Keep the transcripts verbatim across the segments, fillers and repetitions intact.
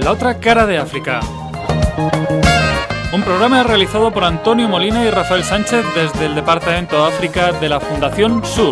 La otra cara de África. Un programa realizado por Antonio Molina y Rafael Sánchez desde el Departamento de África de la Fundación Sur.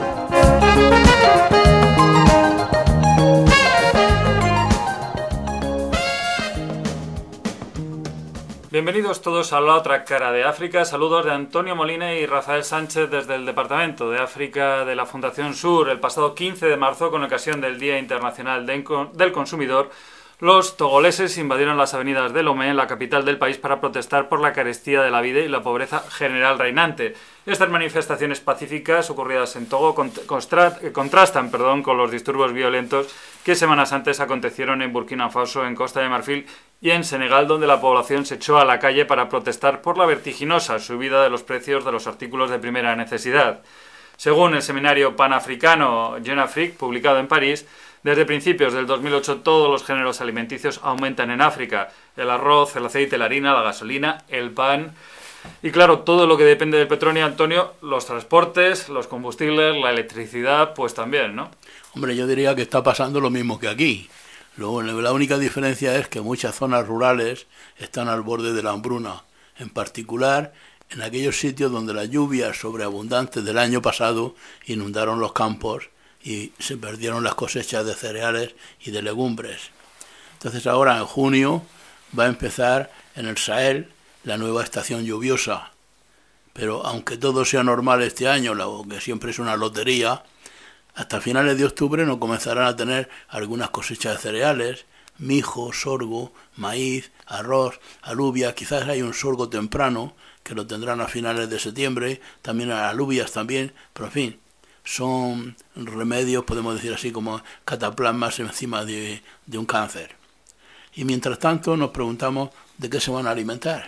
Bienvenidos todos a La otra cara de África. Saludos de Antonio Molina y Rafael Sánchez desde el Departamento de África de la Fundación Sur. El pasado quince de marzo, con ocasión del Día Internacional del Consumidor, los togoleses invadieron las avenidas de Lomé, la capital del país, para protestar por la carestía de la vida y la pobreza general reinante. Estas manifestaciones pacíficas ocurridas en Togo contrastan perdón, con los disturbios violentos que semanas antes acontecieron en Burkina Faso, en Costa de Marfil y en Senegal, donde la población se echó a la calle para protestar por la vertiginosa subida de los precios de los artículos de primera necesidad. Según el seminario panafricano Jeune Afrique, publicado en París, desde principios del dos mil ocho todos los géneros alimenticios aumentan en África: el arroz, el aceite, la harina, la gasolina, el pan y, claro, todo lo que depende del petróleo, Antonio, los transportes, los combustibles, la electricidad, pues también, ¿no? Hombre, yo diría que está pasando lo mismo que aquí. Luego, la única diferencia es que muchas zonas rurales están al borde de la hambruna, en particular en aquellos sitios donde las lluvias sobreabundantes del año pasado inundaron los campos y se perdieron las cosechas de cereales y de legumbres. Entonces ahora en junio va a empezar en el Sahel la nueva estación lluviosa. Pero aunque todo sea normal este año, lo que siempre es una lotería, hasta finales de octubre no comenzarán a tener algunas cosechas de cereales, mijo, sorgo, maíz, arroz, alubias. Quizás hay un sorgo temprano que lo tendrán a finales de septiembre, también alubias también, pero en fin, son remedios, podemos decir así, como cataplasmas encima de, de un cáncer. Y mientras tanto nos preguntamos de qué se van a alimentar.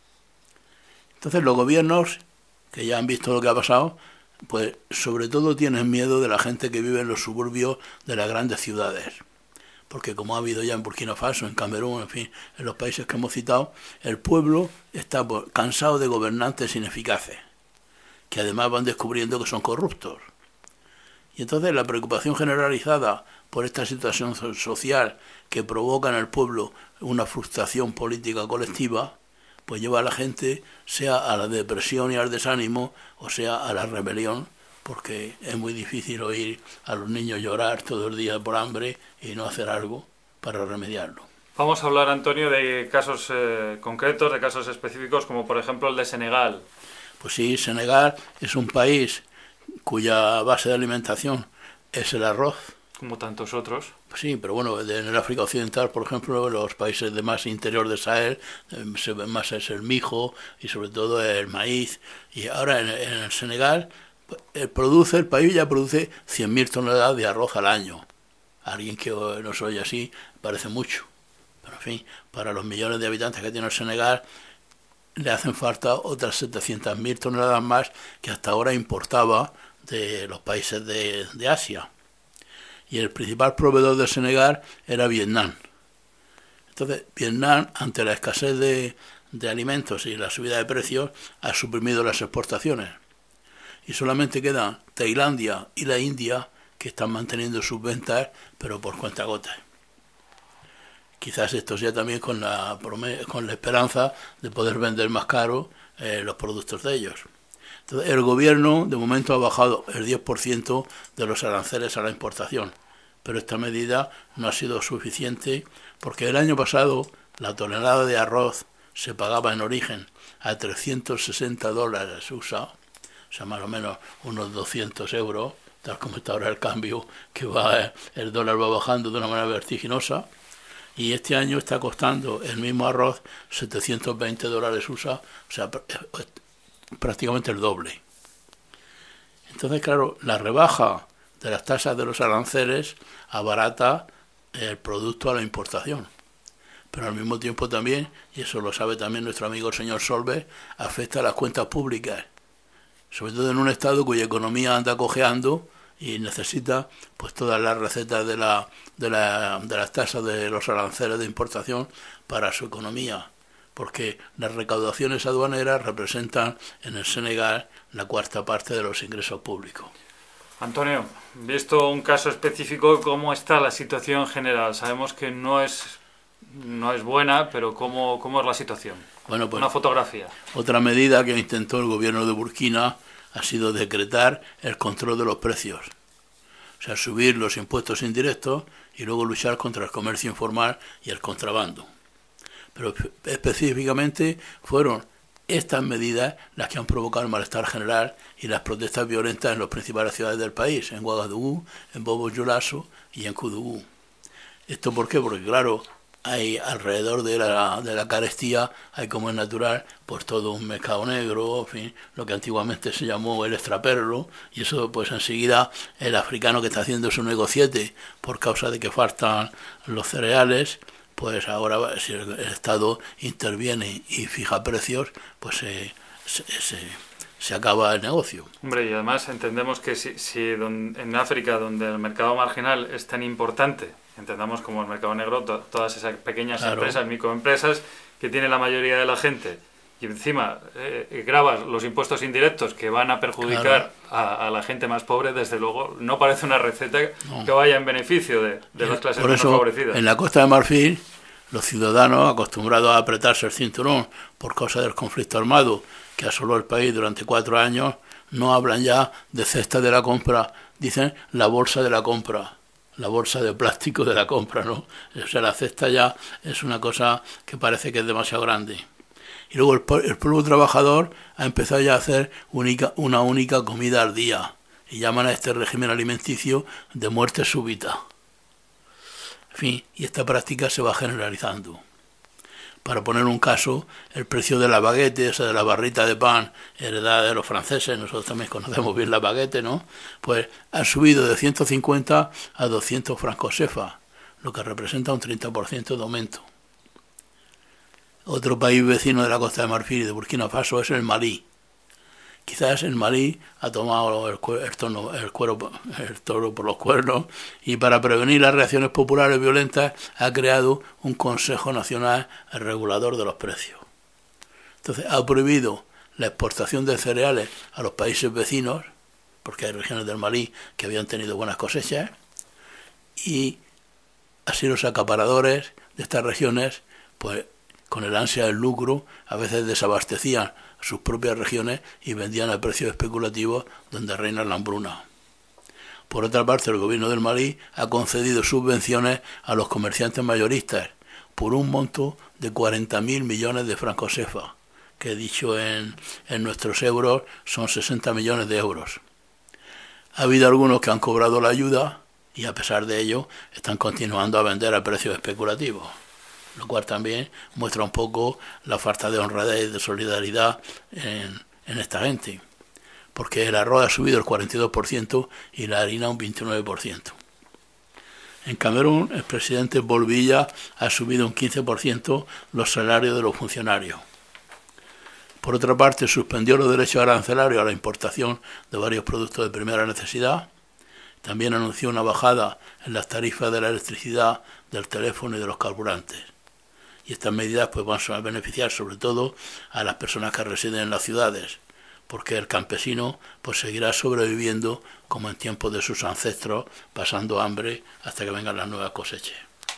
Entonces los gobiernos, que ya han visto lo que ha pasado, pues sobre todo tienen miedo de la gente que vive en los suburbios de las grandes ciudades. Porque como ha habido ya en Burkina Faso, en Camerún, en fin, en los países que hemos citado, el pueblo está cansado de gobernantes ineficaces, que además van descubriendo que son corruptos. Y entonces la preocupación generalizada por esta situación social que provoca en el pueblo una frustración política colectiva, pues lleva a la gente sea a la depresión y al desánimo, o sea a la rebelión, porque es muy difícil oír a los niños llorar todo el día por hambre y no hacer algo para remediarlo. Vamos a hablar, Antonio, de casos eh, concretos, de casos específicos, como por ejemplo el de Senegal. Pues sí, Senegal es un país cuya base de alimentación es el arroz. Como tantos otros. Sí, pero bueno, en el África Occidental, por ejemplo, los países de más interior de Sahel, se ve más es el mijo y sobre todo el maíz. Y ahora en, en el Senegal, el, produce, el país ya produce cien mil toneladas de arroz al año. Alguien que nos oye así parece mucho. Pero en fin, para los millones de habitantes que tiene el Senegal, le hacen falta otras setecientas mil toneladas más que hasta ahora importaba de los países de, de Asia. Y el principal proveedor de Senegal era Vietnam. Entonces, Vietnam, ante la escasez de, de alimentos y la subida de precios, ha suprimido las exportaciones. Y solamente quedan Tailandia y la India, que están manteniendo sus ventas, pero por cuentagotas. Quizás esto sea también con la, con la esperanza de poder vender más caro eh, los productos de ellos. Entonces, el gobierno de momento ha bajado el diez por ciento de los aranceles a la importación, pero esta medida no ha sido suficiente porque el año pasado la tonelada de arroz se pagaba en origen a trescientos sesenta dólares U S A, o sea, más o menos unos doscientos euros, tal como está ahora el cambio, que va, el dólar va bajando de una manera vertiginosa. Y este año está costando el mismo arroz setecientos veinte dólares U S A, o sea, prácticamente el doble. Entonces, claro, la rebaja de las tasas de los aranceles abarata el producto a la importación. Pero al mismo tiempo también, y eso lo sabe también nuestro amigo el señor Solbes, afecta a las cuentas públicas, sobre todo en un estado cuya economía anda cojeando y necesita pues todas las recetas de la de la de las tasas de los aranceles de importación para su economía, porque las recaudaciones aduaneras representan en el Senegal la cuarta parte de los ingresos públicos. Antonio, visto un caso específico, ¿cómo está la situación general? Sabemos que no es no es buena, pero ¿cómo, cómo es la situación? Bueno, pues Una fotografía. otra medida que intentó el gobierno de Burkina ha sido decretar el control de los precios. O sea, subir los impuestos indirectos y luego luchar contra el comercio informal y el contrabando. Pero específicamente fueron estas medidas las que han provocado el malestar general y las protestas violentas en las principales ciudades del país, en Ouagadougou, en Bobo-Dioulasso y en Koudougou. ¿Esto por qué? Porque claro, hay alrededor de la, de la carestía, hay como es natural, pues todo un mercado negro, en fin, lo que antiguamente se llamó el extraperlo, y eso pues enseguida el africano que está haciendo su negociete por causa de que faltan los cereales, pues ahora si el Estado interviene y fija precios, pues se, se, se, se acaba el negocio. Hombre, y además entendemos que si, si don, en África, donde el mercado marginal es tan importante, entendamos como el mercado negro, to, todas esas pequeñas claro. empresas, microempresas, que tiene la mayoría de la gente, y encima eh, grabas los impuestos indirectos que van a perjudicar claro. a, a la gente más pobre, desde luego no parece una receta no. que vaya en beneficio de, de las clases Por eso, menos favorecidas. En la Costa de Marfil, los ciudadanos acostumbrados a apretarse el cinturón por causa del conflicto armado que asoló el país durante cuatro años, no hablan ya de cesta de la compra, dicen la bolsa de la compra, la bolsa de plástico de la compra, ¿no? O sea, la cesta ya es una cosa que parece que es demasiado grande. Y luego el, el pueblo trabajador ha empezado ya a hacer única, una única comida al día y llaman a este régimen alimenticio de muerte súbita. En fin, y esta práctica se va generalizando. Para poner un caso, el precio de la baguette, esa de la barrita de pan heredada de los franceses, nosotros también conocemos bien la baguette, ¿no? Pues ha subido de ciento cincuenta a doscientos francos cefa, lo que representa un treinta por ciento de aumento. Otro país vecino de la Costa de Marfil y de Burkina Faso es el Malí. Quizás el Malí ha tomado el, el, tono, el, cuero, el toro por los cuernos y para prevenir las reacciones populares violentas ha creado un Consejo Nacional Regulador de los Precios. Entonces ha prohibido la exportación de cereales a los países vecinos, porque hay regiones del Malí que habían tenido buenas cosechas, y así los acaparadores de estas regiones, pues con el ansia del lucro, a veces desabastecían sus propias regiones y vendían a precios especulativos donde reina la hambruna. Por otra parte, el gobierno del Malí ha concedido subvenciones a los comerciantes mayoristas por un monto de cuarenta mil millones de francos cefa, que dicho en, en nuestros euros son sesenta millones de euros. Ha habido algunos que han cobrado la ayuda y a pesar de ello están continuando a vender a precios especulativos, lo cual también muestra un poco la falta de honradez y de solidaridad en, en esta gente, porque el arroz ha subido el cuarenta y dos por ciento y la harina un veintinueve por ciento. En Camerún, el presidente Paul Biya ha subido un quince por ciento los salarios de los funcionarios. Por otra parte, suspendió los derechos arancelarios a la importación de varios productos de primera necesidad. También anunció una bajada en las tarifas de la electricidad, del teléfono y de los carburantes. Y estas medidas pues van a beneficiar sobre todo a las personas que residen en las ciudades, porque el campesino pues seguirá sobreviviendo como en tiempos de sus ancestros, pasando hambre hasta que vengan las nuevas cosechas.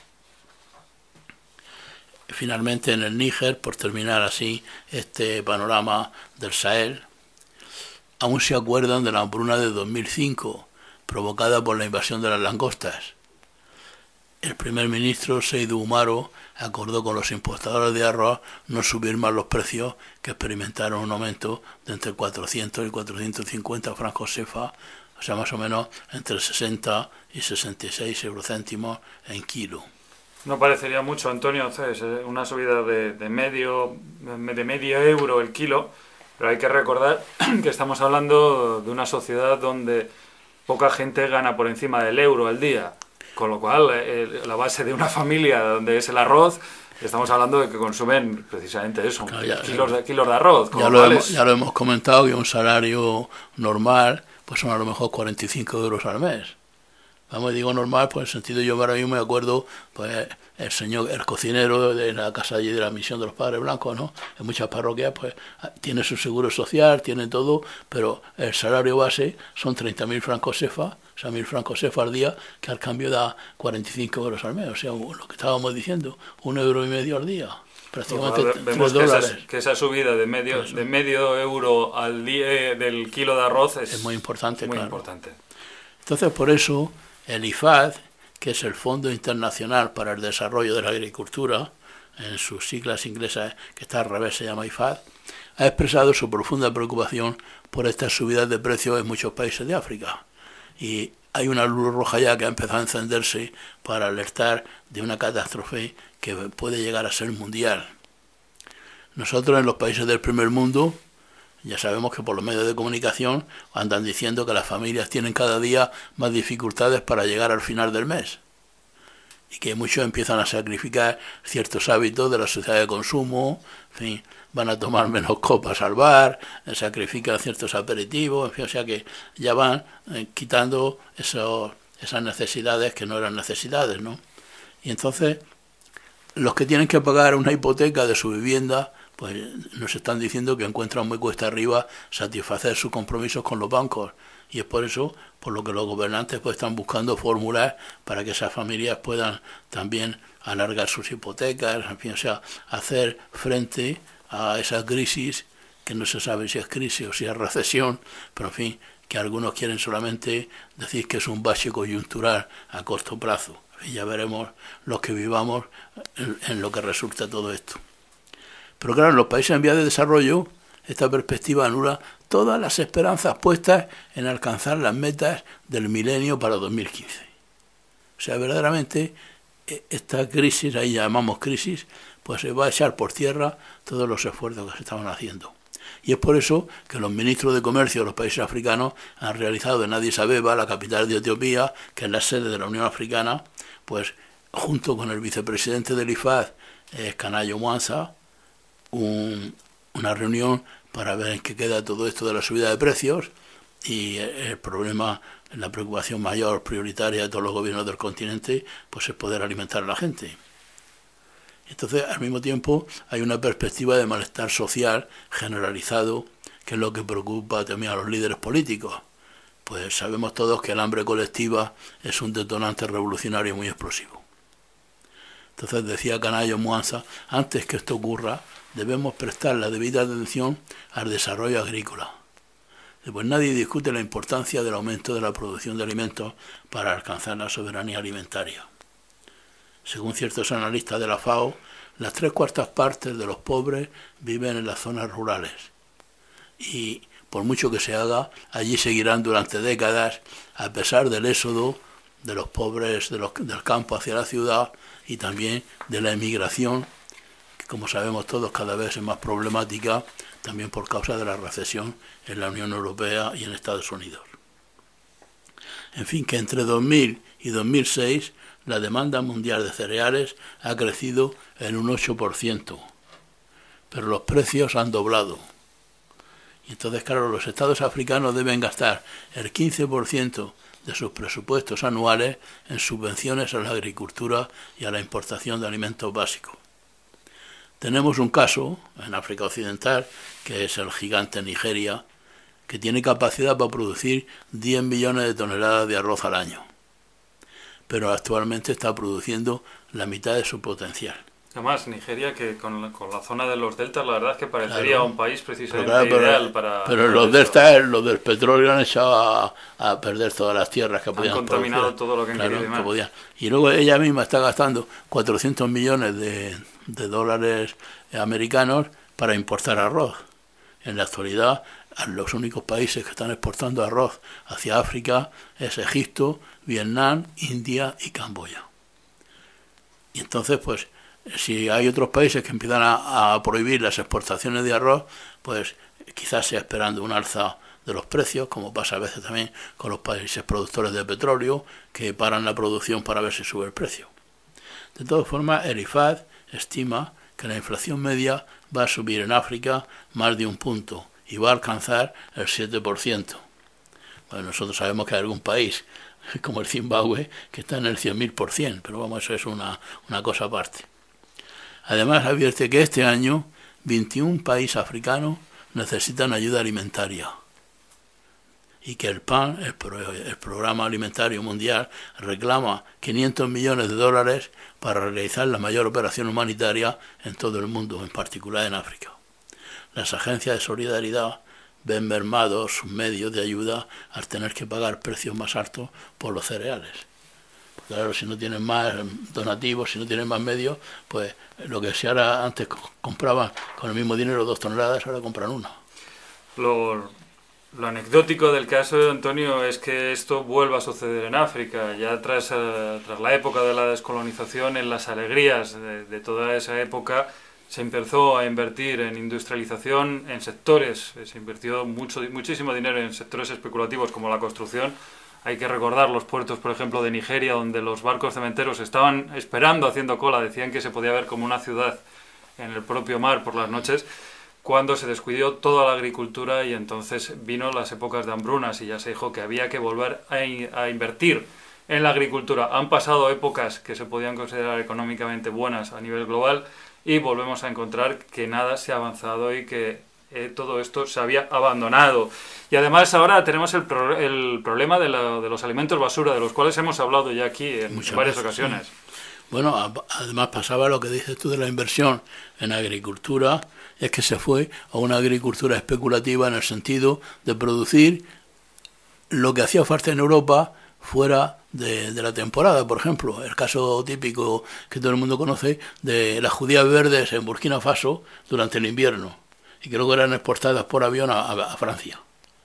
Finalmente en el Níger, por terminar así este panorama del Sahel, aún se acuerdan de la hambruna de dos mil cinco, provocada por la invasión de las langostas. El primer ministro Seydou Umaro acordó con los importadores de arroz no subir más los precios, que experimentaron un aumento de entre cuatrocientos y cuatrocientos cincuenta francos cefa, o sea, más o menos entre sesenta y sesenta y seis eurocéntimos en kilo. No parecería mucho, Antonio, una subida de, de, medio, de medio euro el kilo, pero hay que recordar que estamos hablando de una sociedad donde poca gente gana por encima del euro al día. Con lo cual, eh, la base de una familia donde es el arroz, estamos hablando de que consumen precisamente eso, claro, ya, kilos, de, kilos de arroz. Ya lo, hemos, ya lo hemos comentado, que un salario normal pues son a lo mejor cuarenta y cinco euros al mes. Vamos, digo normal, pues en el sentido, yo ahora mismo me acuerdo, pues el señor, el cocinero de la casa allí de la Misión de los Padres Blancos, ¿no? En muchas parroquias, pues tiene su seguro social, tiene todo, pero el salario base son treinta mil francos cefa, sea, mil francos sefardíes, que al cambio da cuarenta y cinco euros al mes, o sea, lo que estábamos diciendo, un euro y medio al día, prácticamente Ojalá, vemos tres que dólares. esa, que esa subida de medio, de medio euro al día del kilo de arroz es, es muy importante, muy claro. importante. Entonces, por eso, el I F A D, que es el Fondo Internacional para el Desarrollo de la Agricultura, en sus siglas inglesas, que está al revés, se llama I F A D, ha expresado su profunda preocupación por estas subidas de precios en muchos países de África. Y hay una luz roja ya que ha empezado a encenderse para alertar de una catástrofe que puede llegar a ser mundial. Nosotros en los países del primer mundo ya sabemos que por los medios de comunicación andan diciendo que las familias tienen cada día más dificultades para llegar al final del mes y que muchos empiezan a sacrificar ciertos hábitos de la sociedad de consumo, en fin, van a tomar menos copas al bar, sacrifican ciertos aperitivos, en fin, o sea que ya van eh, quitando esos, esas necesidades que no eran necesidades, ¿no? Y entonces los que tienen que pagar una hipoteca de su vivienda, pues nos están diciendo que encuentran muy cuesta arriba satisfacer sus compromisos con los bancos. Y es por eso por lo que los gobernantes pues están buscando fórmulas para que esas familias puedan también alargar sus hipotecas, en fin, o sea, hacer frente a esa crisis, que no se sabe si es crisis o si es recesión, pero en fin, que algunos quieren solamente decir que es un bache coyuntural a corto plazo. Y ya veremos los que vivamos en, en lo que resulta todo esto. Pero claro, en los países en vías de desarrollo, esta perspectiva anula todas las esperanzas puestas en alcanzar las metas del milenio para dos mil quince. O sea, verdaderamente, esta crisis, ahí llamamos crisis, pues se va a echar por tierra todos los esfuerzos que se estaban haciendo. Y es por eso que los ministros de comercio de los países africanos han realizado en Addis Abeba, la capital de Etiopía, que es la sede de la Unión Africana, pues junto con el vicepresidente del I F A D, eh, Kanayo Mwanza, un, una reunión para ver en qué queda todo esto de la subida de precios y el problema, la preocupación mayor, prioritaria de todos los gobiernos del continente, pues es poder alimentar a la gente. Entonces, al mismo tiempo, hay una perspectiva de malestar social generalizado, que es lo que preocupa también a los líderes políticos. Pues sabemos todos que el hambre colectiva es un detonante revolucionario muy explosivo. Entonces, decía Kanayo Mwanza, antes que esto ocurra, debemos prestar la debida atención al desarrollo agrícola. Pues nadie discute la importancia del aumento de la producción de alimentos para alcanzar la soberanía alimentaria. Según ciertos analistas de la FAO, las tres cuartas partes de los pobres viven en las zonas rurales. Y por mucho que se haga, allí seguirán durante décadas, a pesar del éxodo de los pobres de los, del campo hacia la ciudad y también de la emigración, que como sabemos todos cada vez es más problemática, también por causa de la recesión en la Unión Europea y en Estados Unidos. En fin, que entre dos mil y dos mil seis la demanda mundial de cereales ha crecido en un ocho por ciento, pero los precios han doblado. Y entonces, claro, los estados africanos deben gastar el quince por ciento de sus presupuestos anuales en subvenciones a la agricultura y a la importación de alimentos básicos. Tenemos un caso en África Occidental, que es el gigante Nigeria, que tiene capacidad para producir diez millones de toneladas de arroz al año, pero actualmente está produciendo la mitad de su potencial. Además, Nigeria, que con la, con la zona de los deltas, la verdad es que parecería claro, un país precisamente pero claro, ideal pero, para... Pero para los deltas, los del petróleo han echado a, a perder todas las tierras que podían producir. Han contaminado todo lo que han claro, querido que podían. Y luego ella misma está gastando cuatrocientos millones de, de dólares americanos para importar arroz. En la actualidad, los únicos países que están exportando arroz hacia África es Egipto, Vietnam, India y Camboya. Y entonces, pues, si hay otros países que empiezan a, a prohibir las exportaciones de arroz, pues quizás sea esperando un alza de los precios, como pasa a veces también con los países productores de petróleo, que paran la producción para ver si sube el precio. De todas formas, el I F A D estima que la inflación media va a subir en África más de un punto y va a alcanzar el siete por ciento. Bueno, nosotros sabemos que hay algún país, como el Zimbabue, que está en el cien mil por ciento, pero vamos, eso es una, una cosa aparte. Además, advierte que este año veintiún países africanos necesitan ayuda alimentaria. y que el P A N, el, pro, el Programa Alimentario Mundial, reclama quinientos millones de dólares para realizar la mayor operación humanitaria en todo el mundo, en particular en África. Las agencias de solidaridad ven mermados sus medios de ayuda al tener que pagar precios más altos por los cereales. Claro, si no tienen más donativos, si no tienen más medios, pues lo que se ahora antes compraban con el mismo dinero dos toneladas, ahora compran una. Lo, lo anecdótico del caso, Antonio, es que esto vuelva a suceder en África. Ya tras, uh, tras la época de la descolonización, en las alegrías de, de toda esa época, se empezó a invertir en industrialización, en sectores, se invirtió mucho, muchísimo dinero en sectores especulativos como la construcción. Hay que recordar los puertos, por ejemplo, de Nigeria, donde los barcos cementeros estaban esperando, haciendo cola, decían que se podía ver como una ciudad en el propio mar por las noches, cuando se descuidó toda la agricultura y entonces vino las épocas de hambrunas y ya se dijo que había que volver a, a invertir en la agricultura. Han pasado épocas que se podían considerar económicamente buenas a nivel global y volvemos a encontrar que nada se ha avanzado y que eh, todo esto se había abandonado. Y además ahora tenemos el, pro el problema de, la, de los alimentos basura, de los cuales hemos hablado ya aquí en Muchas varias veces, ocasiones. Sí. Bueno, además pasaba lo que dices tú de la inversión en agricultura, es que se fue a una agricultura especulativa en el sentido de producir lo que hacía falta en Europa fuera de, de la temporada. Por ejemplo, el caso típico que todo el mundo conoce de las judías verdes en Burkina Faso durante el invierno, y que luego eran exportadas por avión a, a Francia.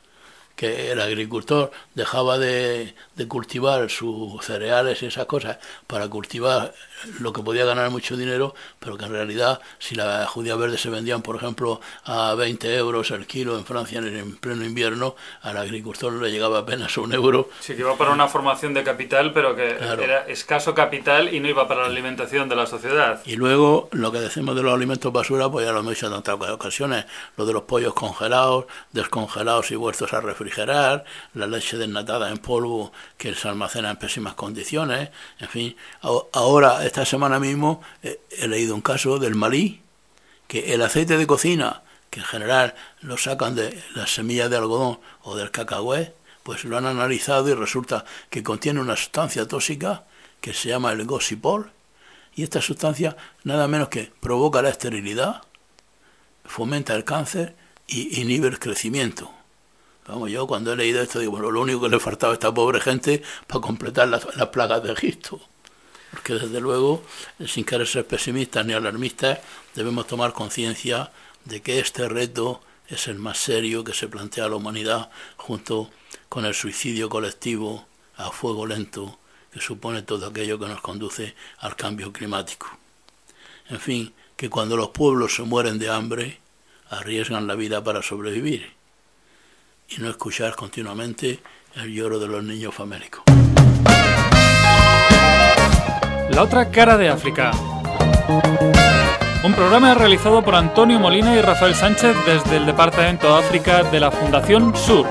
Que el agricultor dejaba de, de cultivar sus cereales y esas cosas para cultivar lo que podía ganar mucho dinero, pero que en realidad si las judías verdes se vendían, por ejemplo, a veinte euros el kilo en Francia en pleno invierno, al agricultor le llegaba apenas a un euro. Sí, que iba para una formación de capital, pero que claro, era escaso capital y no iba para la alimentación de la sociedad. Y luego lo que decimos de los alimentos basura, pues ya lo hemos dicho en tantas ocasiones, lo de los pollos congelados, descongelados y vueltos a refrigerar, refrigerar, la leche desnatada en polvo que se almacena en pésimas condiciones, en fin. Ahora, esta semana mismo, he, he leído un caso del Malí, que el aceite de cocina, que en general lo sacan de las semillas de algodón o del cacahuete, pues lo han analizado y resulta que contiene una sustancia tóxica que se llama el gosipol, y esta sustancia nada menos que provoca la esterilidad, fomenta el cáncer y inhibe el crecimiento. Vamos, yo cuando he leído esto digo, bueno, lo único que le faltaba a esta pobre gente para completar las, las plagas de Egipto. Porque desde luego, sin querer ser pesimistas ni alarmistas, debemos tomar conciencia de que este reto es el más serio que se plantea a la humanidad, junto con el suicidio colectivo a fuego lento que supone todo aquello que nos conduce al cambio climático. En fin, que cuando los pueblos se mueren de hambre, arriesgan la vida para sobrevivir y no escuchar continuamente el lloro de los niños famélicos. La otra cara de África. Un programa realizado por Antonio Molina y Rafael Sánchez desde el Departamento de África de la Fundación Sur.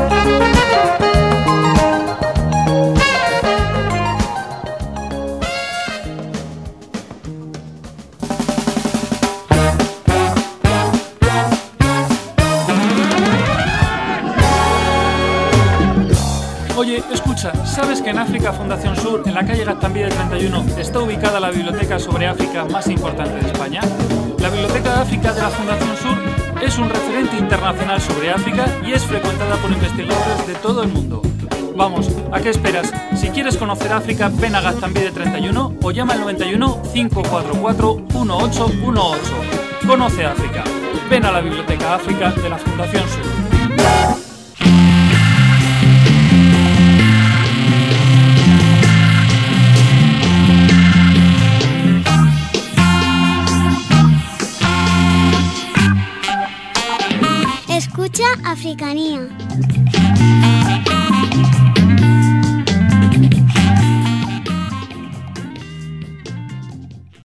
Oye, escucha, ¿sabes que en África Fundación Sur, en la calle Gaztambide treinta y uno, está ubicada la biblioteca sobre África más importante de España? La Biblioteca de África de la Fundación Sur es un referente internacional sobre África y es frecuentada por investigadores de todo el mundo. Vamos, ¿a qué esperas? Si quieres conocer África, ven a Gaztambide treinta y uno o llama al noventa y uno, cinco cuatro cuatro, uno ocho uno ocho. Conoce África. Ven a la Biblioteca África de la Fundación Sur. Escucha Africanía.